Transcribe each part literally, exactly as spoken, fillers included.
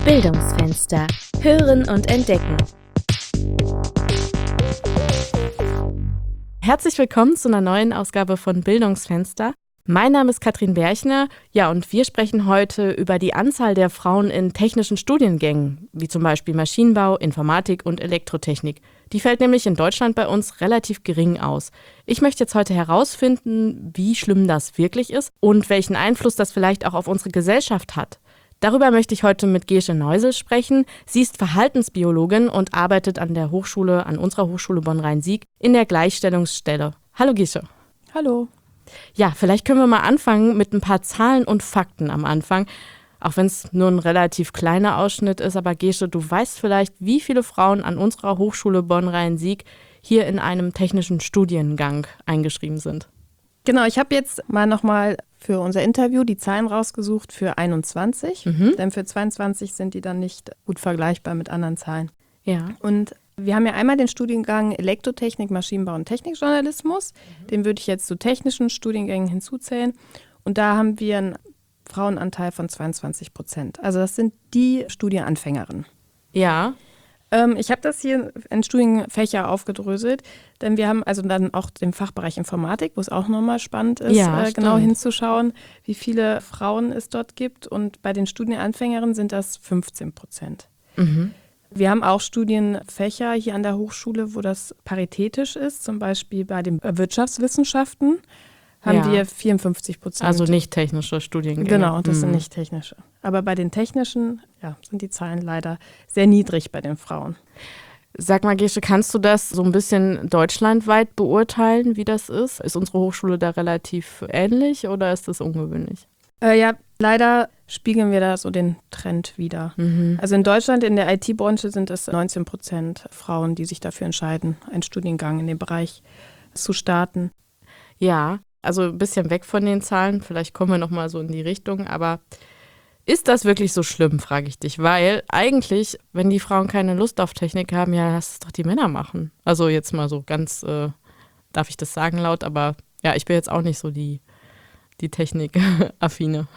Bildungsfenster. Hören und entdecken. Herzlich willkommen zu einer neuen Ausgabe von Bildungsfenster. Mein Name ist Katrin Berchner, ja, und wir sprechen heute über die Anzahl der Frauen in technischen Studiengängen, wie zum Beispiel Maschinenbau, Informatik und Elektrotechnik. Die fällt nämlich in Deutschland bei uns relativ gering aus. Ich möchte jetzt heute herausfinden, wie schlimm das wirklich ist und welchen Einfluss das vielleicht auch auf unsere Gesellschaft hat. Darüber möchte ich heute mit Gesche Neusel sprechen. Sie ist Verhaltensbiologin und arbeitet an der Hochschule, an unserer Hochschule Bonn-Rhein-Sieg in der Gleichstellungsstelle. Hallo Gesche. Hallo. Ja, vielleicht können wir mal anfangen mit ein paar Zahlen und Fakten am Anfang. Auch wenn es nur ein relativ kleiner Ausschnitt ist. Aber Gesche, du weißt vielleicht, wie viele Frauen an unserer Hochschule Bonn-Rhein-Sieg hier in einem technischen Studiengang eingeschrieben sind. Genau, ich habe jetzt mal nochmal für unser Interview die Zahlen rausgesucht für einundzwanzig. Mhm. Denn für zweiundzwanzig sind die dann nicht gut vergleichbar mit anderen Zahlen. Ja. Und wir haben ja einmal den Studiengang Elektrotechnik, Maschinenbau und Technikjournalismus. Mhm. Den würde ich jetzt zu technischen Studiengängen hinzuzählen. Und da haben wir einen Frauenanteil von zweiundzwanzig Prozent. Also das sind die Studienanfängerinnen. Ja. Ähm, ich habe das hier in Studienfächer aufgedröselt, denn wir haben also dann auch den Fachbereich Informatik, wo es auch nochmal spannend ist, ja, äh, genau hinzuschauen, wie viele Frauen es dort gibt. Und bei den Studienanfängerinnen sind das fünfzehn Prozent. Mhm. Wir haben auch Studienfächer hier an der Hochschule, wo das paritätisch ist. Zum Beispiel bei den Wirtschaftswissenschaften haben ja. wir vierundfünfzig Prozent. Also nicht technische Studiengänge. Genau, das mhm. sind nicht technische. Aber bei den technischen ja, sind die Zahlen leider sehr niedrig bei den Frauen. Sag mal, Gesche, kannst du das so ein bisschen deutschlandweit beurteilen, wie das ist? Ist unsere Hochschule da relativ ähnlich oder ist das ungewöhnlich? Äh, ja, leider spiegeln wir da so den Trend wider. Mhm. Also in Deutschland, in der I T-Branche sind es neunzehn Prozent Frauen, die sich dafür entscheiden, einen Studiengang in dem Bereich zu starten. Ja, also ein bisschen weg von den Zahlen, vielleicht kommen wir nochmal so in die Richtung, aber ist das wirklich so schlimm, frage ich dich, weil eigentlich, wenn die Frauen keine Lust auf Technik haben, ja, lass es doch die Männer machen. Also jetzt mal so ganz, äh, darf ich das sagen laut, aber ja, ich bin jetzt auch nicht so die, die Technikaffine.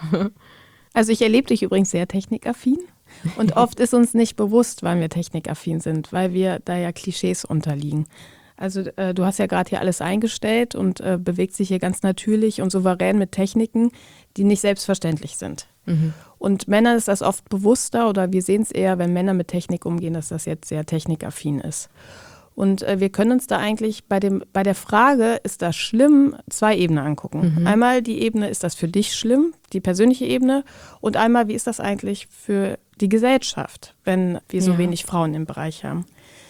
Also ich erlebe dich übrigens sehr technikaffin und oft ist uns nicht bewusst, wann wir technikaffin sind, weil wir da ja Klischees unterliegen. Also äh, du hast ja gerade hier alles eingestellt und äh, bewegt sich hier ganz natürlich und souverän mit Techniken, die nicht selbstverständlich sind. Mhm. Und Männern ist das oft bewusster oder wir sehen es eher, wenn Männer mit Technik umgehen, dass das jetzt sehr technikaffin ist. Und äh, wir können uns da eigentlich bei, dem, bei der Frage, ist das schlimm, zwei Ebenen angucken. Mhm. Einmal die Ebene, ist das für dich schlimm, die persönliche Ebene, und einmal, wie ist das eigentlich für die Gesellschaft, wenn wir so ja. wenig Frauen im Bereich haben.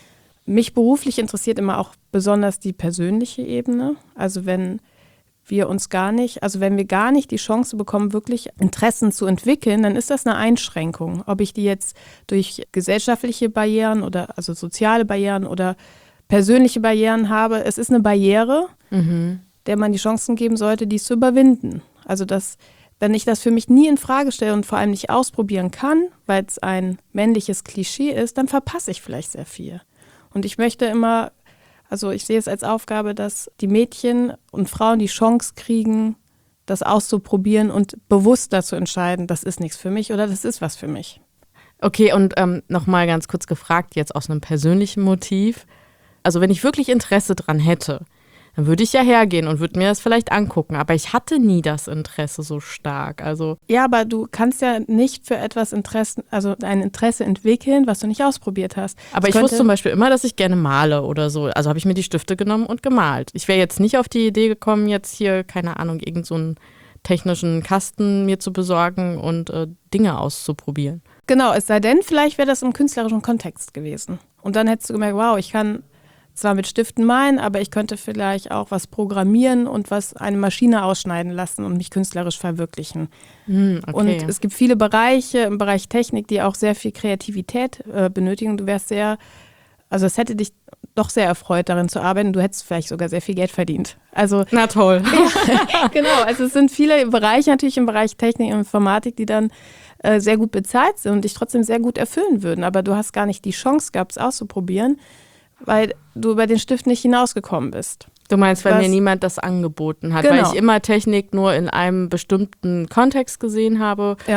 Mich beruflich interessiert immer auch besonders die persönliche Ebene. Also wenn wir uns gar nicht, also wenn wir gar nicht die Chance bekommen, wirklich Interessen zu entwickeln, dann ist das eine Einschränkung. Ob ich die jetzt durch gesellschaftliche Barrieren oder also soziale Barrieren oder persönliche Barrieren habe, es ist eine Barriere, mhm. der man die Chancen geben sollte, dies zu überwinden. Also dass, wenn ich das für mich nie in Frage stelle und vor allem nicht ausprobieren kann, weil es ein männliches Klischee ist, dann verpasse ich vielleicht sehr viel. Und ich möchte immer, also ich sehe es als Aufgabe, dass die Mädchen und Frauen die Chance kriegen, das auszuprobieren und bewusster zu entscheiden, das ist nichts für mich oder das ist was für mich. Okay, und ähm, nochmal ganz kurz gefragt, jetzt aus einem persönlichen Motiv. Also wenn ich wirklich Interesse dran hätte, dann würde ich ja hergehen und würde mir das vielleicht angucken. Aber ich hatte nie das Interesse so stark. Also ja, aber du kannst ja nicht für etwas Interesse, also ein Interesse entwickeln, was du nicht ausprobiert hast. Aber das ich wusste zum Beispiel immer, dass ich gerne male oder so. Also habe ich mir die Stifte genommen und gemalt. Ich wäre jetzt nicht auf die Idee gekommen, jetzt hier, keine Ahnung, irgend so einen technischen Kasten mir zu besorgen und äh, Dinge auszuprobieren. Genau, es sei denn, vielleicht wäre das im künstlerischen Kontext gewesen. Und dann hättest du gemerkt, wow, ich kann zwar mit Stiften malen, aber ich könnte vielleicht auch was programmieren und was eine Maschine ausschneiden lassen und mich künstlerisch verwirklichen. Mm, okay. Und es gibt viele Bereiche im Bereich Technik, die auch sehr viel Kreativität äh, benötigen. Du wärst sehr, also es hätte dich doch sehr erfreut, darin zu arbeiten. Du hättest vielleicht sogar sehr viel Geld verdient. Also, na toll. Ja, genau, also es sind viele Bereiche natürlich im Bereich Technik und Informatik, die dann äh, sehr gut bezahlt sind und dich trotzdem sehr gut erfüllen würden. Aber du hast gar nicht die Chance gehabt, es auszuprobieren, weil du über den Stift nicht hinausgekommen bist. Du meinst, weil Was? mir niemand das angeboten hat, genau. Weil ich immer Technik nur in einem bestimmten Kontext gesehen habe, ja.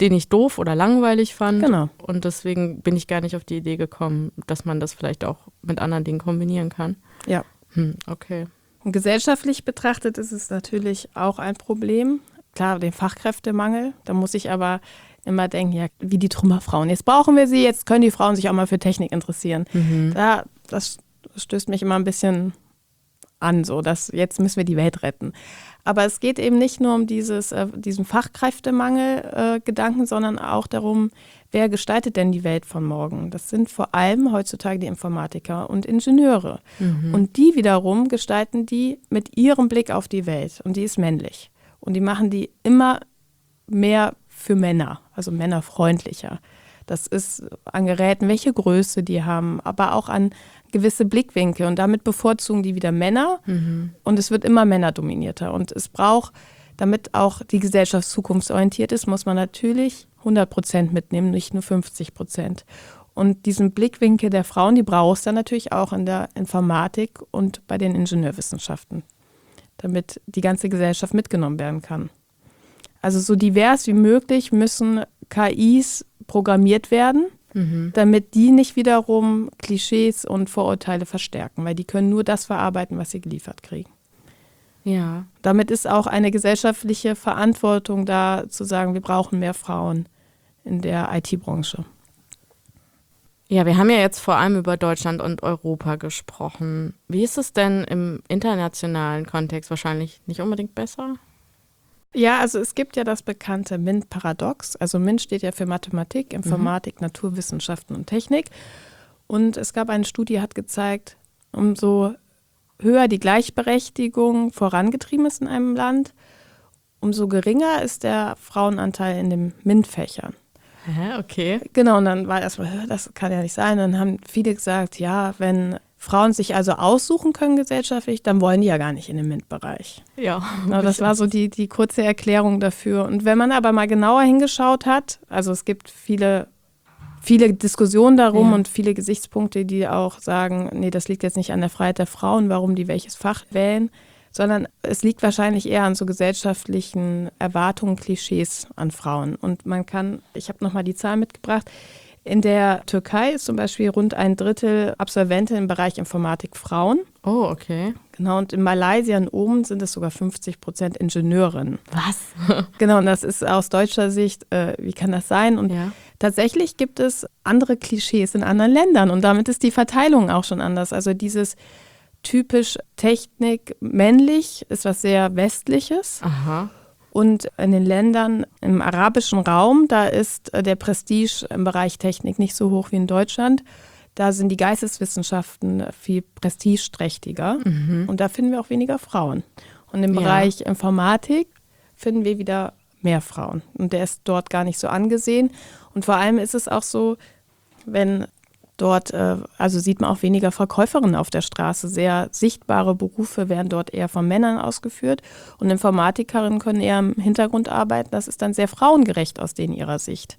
den ich doof oder langweilig fand. Genau. Und deswegen bin ich gar nicht auf die Idee gekommen, dass man das vielleicht auch mit anderen Dingen kombinieren kann. Ja. Hm, okay. Und gesellschaftlich betrachtet ist es natürlich auch ein Problem. Klar, den Fachkräftemangel. Da muss ich aber immer denken, ja, wie die Trümmerfrauen. Jetzt brauchen wir sie, jetzt können die Frauen sich auch mal für Technik interessieren. Mhm. Da, das stößt mich immer ein bisschen an, so dass jetzt müssen wir die Welt retten. Aber es geht eben nicht nur um dieses, äh, diesen Fachkräftemangel-Gedanken, äh, sondern auch darum, wer gestaltet denn die Welt von morgen? Das sind vor allem heutzutage die Informatiker und Ingenieure. Mhm. Und die wiederum gestalten die mit ihrem Blick auf die Welt. Und die ist männlich. Und die machen die immer mehr für Männer, also männerfreundlicher. Das ist an Geräten, welche Größe die haben, aber auch an gewisse Blickwinkel. Und damit bevorzugen die wieder Männer. Mhm. Und es wird immer männerdominierter. Und es braucht, damit auch die Gesellschaft zukunftsorientiert ist, muss man natürlich hundert Prozent mitnehmen, nicht nur fünfzig Prozent. Und diesen Blickwinkel der Frauen, die brauchst du dann natürlich auch in der Informatik und bei den Ingenieurwissenschaften, damit die ganze Gesellschaft mitgenommen werden kann. Also so divers wie möglich müssen K Is programmiert werden, mhm. damit die nicht wiederum Klischees und Vorurteile verstärken, weil die können nur das verarbeiten, was sie geliefert kriegen. Ja. Damit ist auch eine gesellschaftliche Verantwortung da, zu sagen, wir brauchen mehr Frauen in der I T-Branche. Ja, wir haben ja jetzt vor allem über Deutschland und Europa gesprochen. Wie ist es denn im internationalen Kontext? Wahrscheinlich nicht unbedingt besser? Ja, also es gibt ja das bekannte MINT-Paradox. Also MINT steht ja für Mathematik, Informatik, mhm. Naturwissenschaften und Technik. Und es gab eine Studie, die hat gezeigt, umso höher die Gleichberechtigung vorangetrieben ist in einem Land, umso geringer ist der Frauenanteil in den MINT-Fächern. Hä, okay. Genau, und dann war erstmal, das kann ja nicht sein. Und dann haben viele gesagt, ja, wenn Frauen sich also aussuchen können gesellschaftlich, dann wollen die ja gar nicht in den MINT-Bereich. Ja. Genau, das war so die, die kurze Erklärung dafür. Und wenn man aber mal genauer hingeschaut hat, also es gibt viele, viele Diskussionen darum ja. und viele Gesichtspunkte, die auch sagen, nee, das liegt jetzt nicht an der Freiheit der Frauen, warum die welches Fach wählen, sondern es liegt wahrscheinlich eher an so gesellschaftlichen Erwartungen, Klischees an Frauen. Und man kann, ich habe nochmal die Zahl mitgebracht, in der Türkei ist zum Beispiel rund ein Drittel Absolventen im Bereich Informatik Frauen. Oh, okay. Genau, und in Malaysia und oben sind es sogar fünfzig Prozent Ingenieurinnen. Was? Genau, und das ist aus deutscher Sicht, äh, wie kann das sein? Und ja. tatsächlich gibt es andere Klischees in anderen Ländern und damit ist die Verteilung auch schon anders. Also dieses typisch Technik männlich ist was sehr Westliches. Aha. Und in den Ländern im arabischen Raum, da ist der Prestige im Bereich Technik nicht so hoch wie in Deutschland. Da sind die Geisteswissenschaften viel prestigeträchtiger mhm. und da finden wir auch weniger Frauen. Und im ja. Bereich Informatik finden wir wieder mehr Frauen. Und der ist dort gar nicht so angesehen. Und vor allem ist es auch so, wenn dort, äh, also sieht man auch weniger Verkäuferinnen auf der Straße. Sehr sichtbare Berufe werden dort eher von Männern ausgeführt. Und Informatikerinnen können eher im Hintergrund arbeiten. Das ist dann sehr frauengerecht aus denen ihrer Sicht.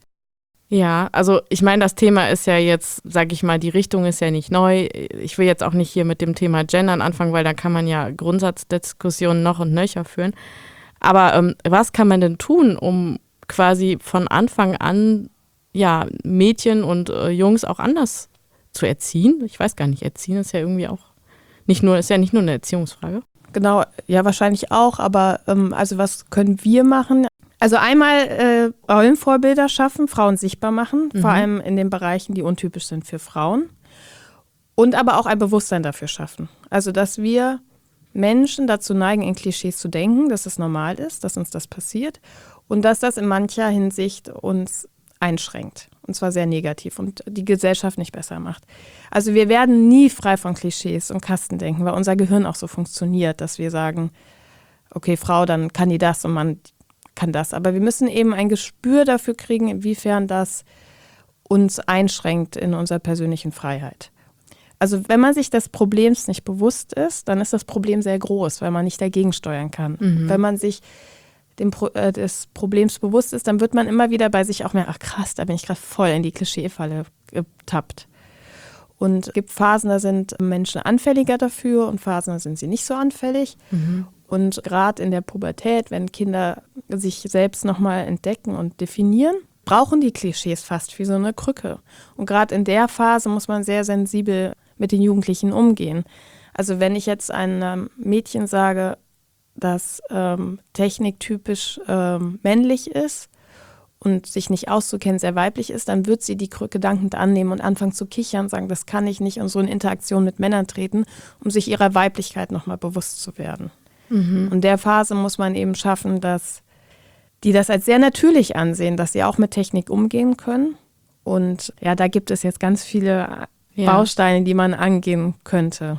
Ja, also ich meine, das Thema ist ja jetzt, sag ich mal, die Richtung ist ja nicht neu. Ich will jetzt auch nicht hier mit dem Thema Gendern anfangen, weil da kann man ja Grundsatzdiskussionen noch und nöcher führen. Aber ähm, was kann man denn tun, um quasi von Anfang an ja, Mädchen und äh, Jungs auch anders zu erziehen? Ich weiß gar nicht, erziehen ist ja irgendwie auch nicht nur, ist ja nicht nur eine Erziehungsfrage. Genau, ja, wahrscheinlich auch, aber ähm, also was können wir machen? Also einmal äh, Rollenvorbilder schaffen, Frauen sichtbar machen, mhm. vor allem in den Bereichen, die untypisch sind für Frauen. Und aber auch ein Bewusstsein dafür schaffen. Also dass wir Menschen dazu neigen, in Klischees zu denken, dass es normal ist, dass uns das passiert und dass das in mancher Hinsicht uns einschränkt. Und zwar sehr negativ und die Gesellschaft nicht besser macht. Also wir werden nie frei von Klischees und Kastendenken, weil unser Gehirn auch so funktioniert, dass wir sagen, okay, Frau, dann kann die das und Mann kann das. Aber wir müssen eben ein Gespür dafür kriegen, inwiefern das uns einschränkt in unserer persönlichen Freiheit. Also wenn man sich des Problems nicht bewusst ist, dann ist das Problem sehr groß, weil man nicht dagegen steuern kann. Mhm. Wenn man sich dem Pro- äh, des Problems bewusst ist, dann wird man immer wieder bei sich auch mehr, ach krass, da bin ich gerade voll in die Klischeefalle getappt. Und es gibt Phasen, da sind Menschen anfälliger dafür und Phasen, da sind sie nicht so anfällig. Mhm. Und gerade in der Pubertät, wenn Kinder sich selbst nochmal entdecken und definieren, brauchen die Klischees fast wie so eine Krücke. Und gerade in der Phase muss man sehr sensibel mit den Jugendlichen umgehen. Also wenn ich jetzt einem Mädchen sage, dass ähm, Technik typisch ähm, männlich ist und sich nicht auszukennen, sehr weiblich ist, dann wird sie die Krücke dankend annehmen und anfangen zu kichern, sagen, das kann ich nicht und so in Interaktion mit Männern treten, um sich ihrer Weiblichkeit nochmal bewusst zu werden. Mhm. Und in der Phase muss man eben schaffen, dass die das als sehr natürlich ansehen, dass sie auch mit Technik umgehen können. Und ja, da gibt es jetzt ganz viele ja. Bausteine, die man angehen könnte.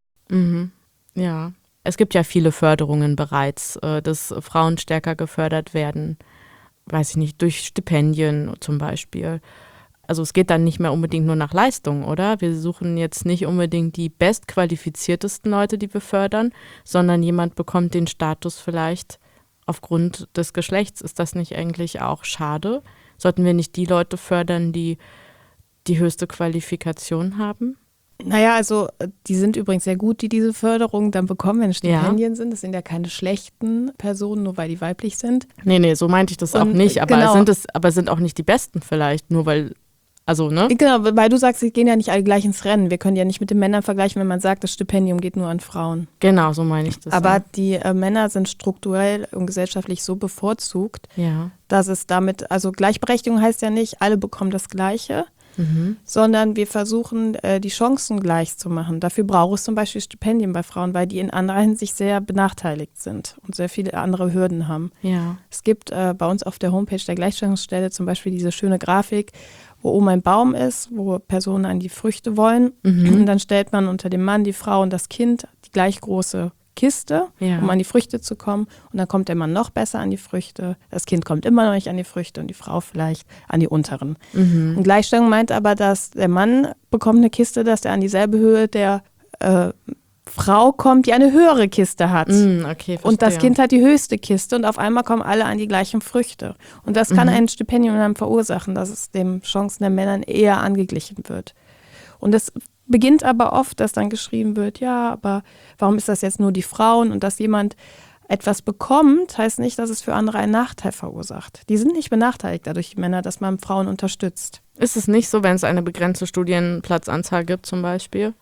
Mhm. Ja. Es gibt ja viele Förderungen bereits, dass Frauen stärker gefördert werden, weiß ich nicht, durch Stipendien zum Beispiel. Also es geht dann nicht mehr unbedingt nur nach Leistung, oder? Wir suchen jetzt nicht unbedingt die bestqualifiziertesten Leute, die wir fördern, sondern jemand bekommt den Status vielleicht aufgrund des Geschlechts. Ist das nicht eigentlich auch schade? Sollten wir nicht die Leute fördern, die die höchste Qualifikation haben? Naja, also die sind übrigens sehr gut, die diese Förderung dann bekommen, wenn Stipendien ja. sind. Das sind ja keine schlechten Personen, nur weil die weiblich sind. Nee, nee, so meinte ich das Und, auch nicht. Aber genau. sind es, aber sind auch nicht die Besten vielleicht, nur weil, also, ne? Genau, weil du sagst, sie gehen ja nicht alle gleich ins Rennen. Wir können ja nicht mit den Männern vergleichen, wenn man sagt, das Stipendium geht nur an Frauen. Genau, so meine ich das. Aber ja. die äh, Männer sind strukturell und gesellschaftlich so bevorzugt, ja. dass es damit, also Gleichberechtigung heißt ja nicht, alle bekommen das Gleiche. Mhm. Sondern wir versuchen, äh, die Chancen gleich zu machen. Dafür braucht es zum Beispiel Stipendien bei Frauen, weil die in anderer Hinsicht sehr benachteiligt sind und sehr viele andere Hürden haben. Ja. Es gibt äh, bei uns auf der Homepage der Gleichstellungsstelle zum Beispiel diese schöne Grafik, wo oben ein Baum ist, wo Personen an die Früchte wollen. Mhm. Und dann stellt man unter dem Mann, die Frau und das Kind die gleich große Kiste, ja. um an die Früchte zu kommen. Und dann kommt der Mann noch besser an die Früchte. Das Kind kommt immer noch nicht an die Früchte und die Frau vielleicht an die unteren. Mhm. Und Gleichstellung meint aber, dass der Mann bekommt eine Kiste, dass er an dieselbe Höhe der äh, Frau kommt, die eine höhere Kiste hat. Mhm, okay, und das Kind hat die höchste Kiste und auf einmal kommen alle an die gleichen Früchte. Und das kann mhm. ein Stipendium dann verursachen, dass es den Chancen der Männer eher angeglichen wird. Und das beginnt aber oft, dass dann geschrieben wird, ja, aber warum ist das jetzt nur die Frauen? Und dass jemand etwas bekommt, heißt nicht, dass es für andere einen Nachteil verursacht. Die sind nicht benachteiligt dadurch, die Männer, dass man Frauen unterstützt. Ist es nicht so, wenn es eine begrenzte Studienplatzanzahl gibt zum Beispiel?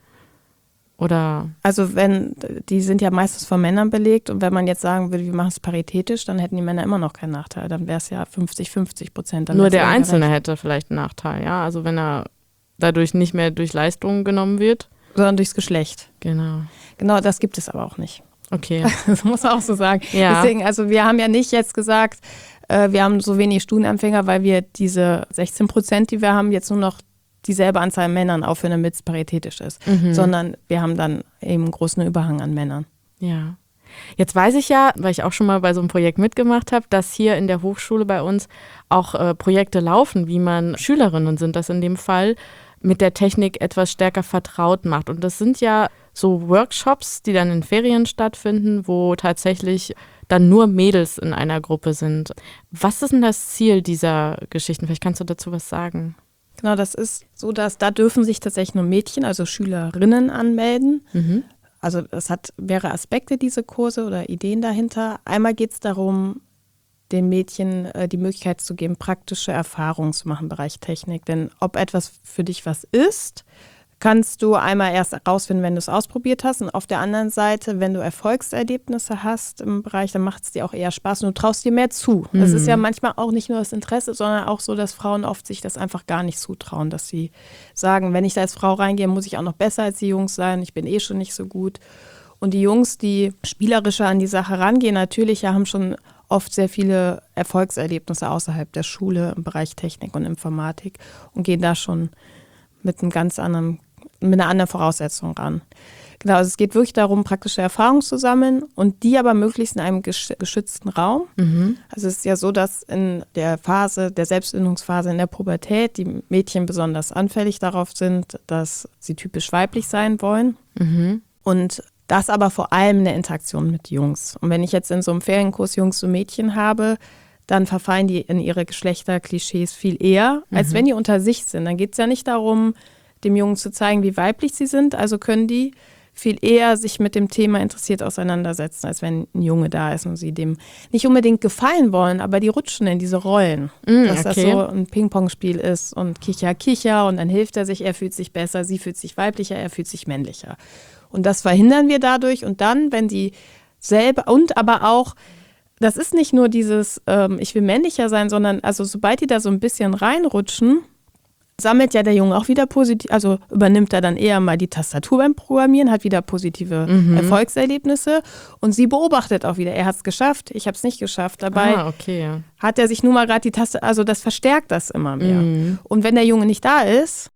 Oder? Also wenn, die sind ja meistens von Männern belegt und wenn man jetzt sagen würde, wir machen es paritätisch, dann hätten die Männer immer noch keinen Nachteil. Dann wäre es ja fünfzig fünfzig Prozent. Nur der Einzelne recht. hätte vielleicht einen Nachteil, ja. Also wenn er dadurch nicht mehr durch Leistungen genommen wird. Sondern durchs Geschlecht. Genau. Genau, das gibt es aber auch nicht. Okay. Das muss man auch so sagen. Ja. Deswegen, also wir haben ja nicht jetzt gesagt, äh, wir haben so wenig Studienanfänger, weil wir diese sechzehn Prozent, die wir haben, jetzt nur noch dieselbe Anzahl Männern aufhören, damit es paritätisch ist. Mhm. Sondern wir haben dann eben einen großen Überhang an Männern. Ja. Jetzt weiß ich ja, weil ich auch schon mal bei so einem Projekt mitgemacht habe, dass hier in der Hochschule bei uns auch äh, Projekte laufen, wie man Schülerinnen sind, das in dem Fall mit der Technik etwas stärker vertraut macht. Und das sind ja so Workshops, die dann in Ferien stattfinden, wo tatsächlich dann nur Mädels in einer Gruppe sind. Was ist denn das Ziel dieser Geschichten? Vielleicht kannst du dazu was sagen. Genau, das ist so, dass da dürfen sich tatsächlich nur Mädchen, also Schülerinnen anmelden. Mhm. Also es hat mehrere Aspekte, diese Kurse oder Ideen dahinter. Einmal geht es darum, den Mädchen äh, die Möglichkeit zu geben, praktische Erfahrungen zu machen im Bereich Technik. Denn ob etwas für dich was ist, kannst du einmal erst herausfinden, wenn du es ausprobiert hast. Und auf der anderen Seite, wenn du Erfolgserlebnisse hast im Bereich, dann macht es dir auch eher Spaß und du traust dir mehr zu. Mhm. Das ist ja manchmal auch nicht nur das Interesse, sondern auch so, dass Frauen oft sich das einfach gar nicht zutrauen, dass sie sagen, wenn ich da als Frau reingehe, muss ich auch noch besser als die Jungs sein. Ich bin eh schon nicht so gut. Und die Jungs, die spielerischer an die Sache rangehen, natürlich haben schon oft sehr viele Erfolgserlebnisse außerhalb der Schule im Bereich Technik und Informatik und gehen da schon mit einem ganz anderen, mit einer anderen Voraussetzung ran. Genau, also es geht wirklich darum, praktische Erfahrungen zu sammeln und die aber möglichst in einem geschützten Raum. Mhm. Also es ist ja so, dass in der Phase, der Selbstfindungsphase in der Pubertät, die Mädchen besonders anfällig darauf sind, dass sie typisch weiblich sein wollen. Mhm. Und das aber vor allem in der Interaktion mit Jungs. Und wenn ich jetzt in so einem Ferienkurs Jungs und Mädchen habe, dann verfallen die in ihre Geschlechterklischees viel eher, als mhm. wenn die unter sich sind. Dann geht es ja nicht darum, dem Jungen zu zeigen, wie weiblich sie sind. Also können die viel eher sich mit dem Thema interessiert auseinandersetzen, als wenn ein Junge da ist und sie dem nicht unbedingt gefallen wollen, aber die rutschen in diese Rollen. Mm, dass okay. das so ein Ping-Pong-Spiel ist und Kicher, Kicher und dann hilft er sich, er fühlt sich besser, sie fühlt sich weiblicher, er fühlt sich männlicher. Und das verhindern wir dadurch und dann, wenn die selber und aber auch, das ist nicht nur dieses, ähm, ich will männlicher sein, sondern also sobald die da so ein bisschen reinrutschen, sammelt ja der Junge auch wieder positiv, also übernimmt er dann eher mal die Tastatur beim Programmieren, hat wieder positive Mhm. Erfolgserlebnisse und sie beobachtet auch wieder, er hat es geschafft, ich habe es nicht geschafft. Dabei Ah, okay. hat er sich nun mal gerade die Taste, also das verstärkt das immer mehr. Mhm. Und wenn der Junge nicht da ist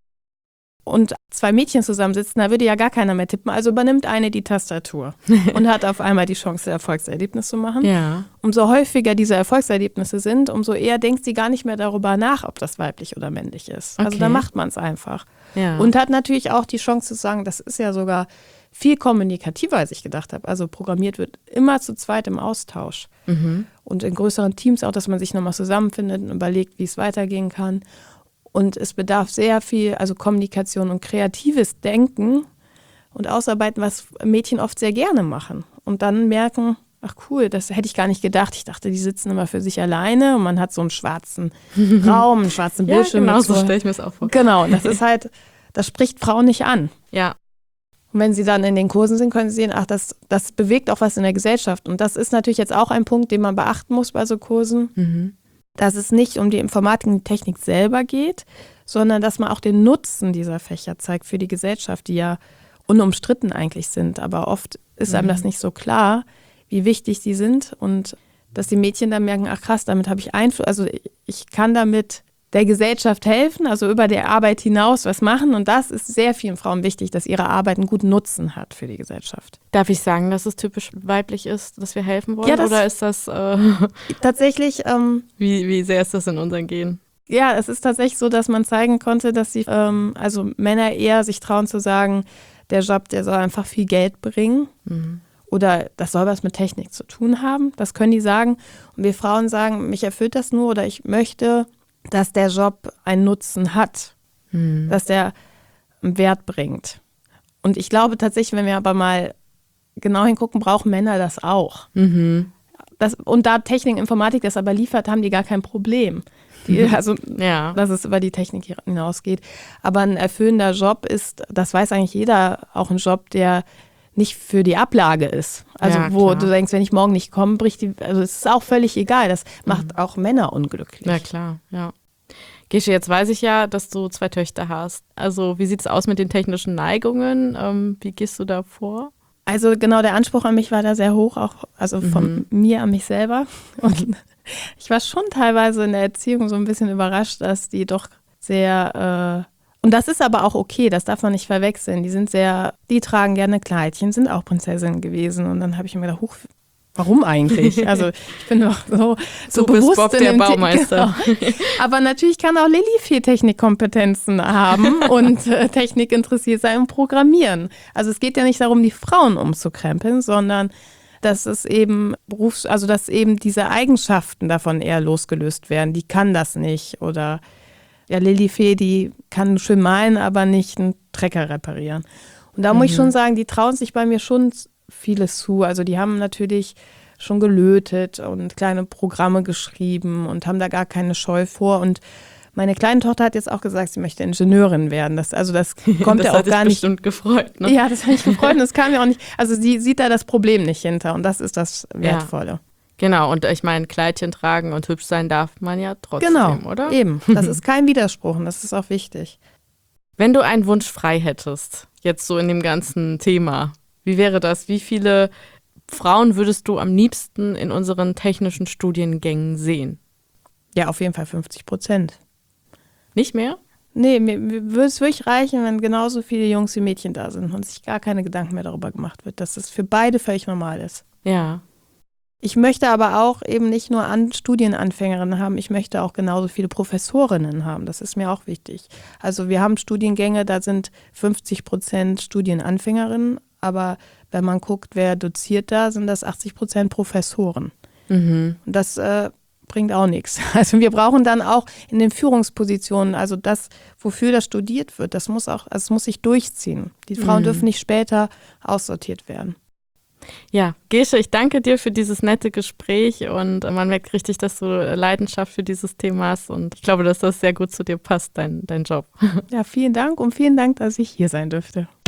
und zwei Mädchen zusammensitzen, da würde ja gar keiner mehr tippen, also übernimmt eine die Tastatur und hat auf einmal die Chance, Erfolgserlebnis zu machen. Ja. Umso häufiger diese Erfolgserlebnisse sind, umso eher denkt sie gar nicht mehr darüber nach, ob das weiblich oder männlich ist. Also Okay. da macht man es einfach. Ja. Und hat natürlich auch die Chance zu sagen, das ist ja sogar viel kommunikativer, als ich gedacht habe. Also programmiert wird immer zu zweit im Austausch. Mhm. Und in größeren Teams auch, dass man sich nochmal zusammenfindet und überlegt, wie es weitergehen kann. Und es bedarf sehr viel, also Kommunikation und kreatives Denken und Ausarbeiten, was Mädchen oft sehr gerne machen. Und dann merken, ach cool, das hätte ich gar nicht gedacht. Ich dachte, die sitzen immer für sich alleine und man hat so einen schwarzen Raum, einen schwarzen Ja, Bildschirm. genau mit so so- stelle ich mir es auch vor. Genau, das ist halt, das spricht Frauen nicht an. Ja. Und wenn sie dann in den Kursen sind, können sie sehen, ach, das, das bewegt auch was in der Gesellschaft. Und das ist natürlich jetzt auch ein Punkt, den man beachten muss bei so Kursen, Mhm. dass es nicht um die Informatik und die Technik selber geht, sondern dass man auch den Nutzen dieser Fächer zeigt für die Gesellschaft, die ja unumstritten eigentlich sind. Aber oft ist einem Mhm. das nicht so klar, wie wichtig sie sind und dass die Mädchen dann merken, ach krass, damit habe ich Einfluss, also ich kann damit der Gesellschaft helfen, also über der Arbeit hinaus was machen. Und das ist sehr vielen Frauen wichtig, dass ihre Arbeit einen guten Nutzen hat für die Gesellschaft. Darf ich sagen, dass es typisch weiblich ist, dass wir helfen wollen? Ja, das- Oder ist das, äh, Tatsächlich, ähm, wie, wie sehr ist das in unseren Genen? ja, es ist tatsächlich so, dass man zeigen konnte, dass sie, ähm, also Männer eher sich trauen zu sagen, der Job, der soll einfach viel Geld bringen. Mhm. Oder das soll was mit Technik zu tun haben. Das können die sagen. Und wir Frauen sagen, mich erfüllt das nur oder ich möchte, dass der Job einen Nutzen hat, Mhm. dass der einen Wert bringt. Und ich glaube tatsächlich, wenn wir aber mal genau hingucken, brauchen Männer das auch. Mhm. Das, und da Technik, Informatik das aber liefert, haben die gar kein Problem. Die, also, Ja. dass es über die Technik hinausgeht. Aber ein erfüllender Job ist, das weiß eigentlich jeder, auch ein Job, der nicht für die Ablage ist. Also Ja, wo klar. du denkst, wenn ich morgen nicht komme, bricht die, also es ist auch völlig egal. Das macht auch Männer unglücklich. Ja, klar, ja. Gesche, jetzt weiß ich ja, dass du zwei Töchter hast. Also wie sieht es aus mit den technischen Neigungen? Ähm, wie gehst du da vor? Also genau, der Anspruch an mich war da sehr hoch, auch also von Mhm. mir an mich selber. Und ich war schon teilweise in der Erziehung so ein bisschen überrascht, dass die doch sehr, äh, und das ist aber auch okay, das darf man nicht verwechseln. Die sind sehr, die tragen gerne Kleidchen, sind auch Prinzessinnen gewesen. Und dann habe ich mir gedacht, huch, warum eigentlich? Also ich bin doch so, so Du bist bewusst Bob in der dem The- Baumeister. Genau. Aber natürlich kann auch Lilly viel Technikkompetenzen haben und äh, Technik interessiert sein und Programmieren. Also es geht ja nicht darum, die Frauen umzukrempeln, sondern dass es eben Berufs-, also dass eben diese Eigenschaften davon eher losgelöst werden. Die kann das nicht. Oder ja, Lilly Fee, die kann schön malen, aber nicht einen Trecker reparieren. Und da muss ich schon sagen, die trauen sich bei mir schon vieles zu. Also die haben natürlich schon gelötet und kleine Programme geschrieben und haben da gar keine Scheu vor. Und meine kleine Tochter hat jetzt auch gesagt, sie möchte Ingenieurin werden. Das, also das kommt das ja auch hat dich gar nicht. bestimmt gefreut, ne? Ja, das hat mich gefreut und das kam ja auch nicht. Also sie sieht da das Problem nicht hinter und das ist das Wertvolle. Genau, und ich meine, Kleidchen tragen und hübsch sein darf man ja trotzdem, Genau, oder? eben. Das ist kein Widerspruch und das ist auch wichtig. Wenn du einen Wunsch frei hättest, jetzt so in dem ganzen Thema, wie wäre das? Wie viele Frauen würdest du am liebsten in unseren technischen Studiengängen sehen? Ja, auf jeden Fall fünfzig Prozent. Nicht mehr? Nee, mir, mir würde es wirklich reichen, wenn genauso viele Jungs wie Mädchen da sind und sich gar keine Gedanken mehr darüber gemacht wird, dass das für beide völlig normal ist. Ja. Ich möchte aber auch eben nicht nur an Studienanfängerinnen haben, ich möchte auch genauso viele Professorinnen haben. Das ist mir auch wichtig. Also wir haben Studiengänge, da sind fünfzig Prozent Studienanfängerinnen, aber wenn man guckt, wer doziert da, sind das achtzig Prozent Professoren. Mhm. Und das äh, bringt auch nichts. Also wir brauchen dann auch in den Führungspositionen, also das, wofür das studiert wird, das muss auch, also es muss sich durchziehen. Die Frauen mhm. dürfen nicht später aussortiert werden. Ja, Gesche, ich danke dir für dieses nette Gespräch und man merkt richtig, dass du Leidenschaft für dieses Thema hast und ich glaube, dass das sehr gut zu dir passt, dein, dein Job. Ja, vielen Dank und vielen Dank, dass ich hier sein dürfte.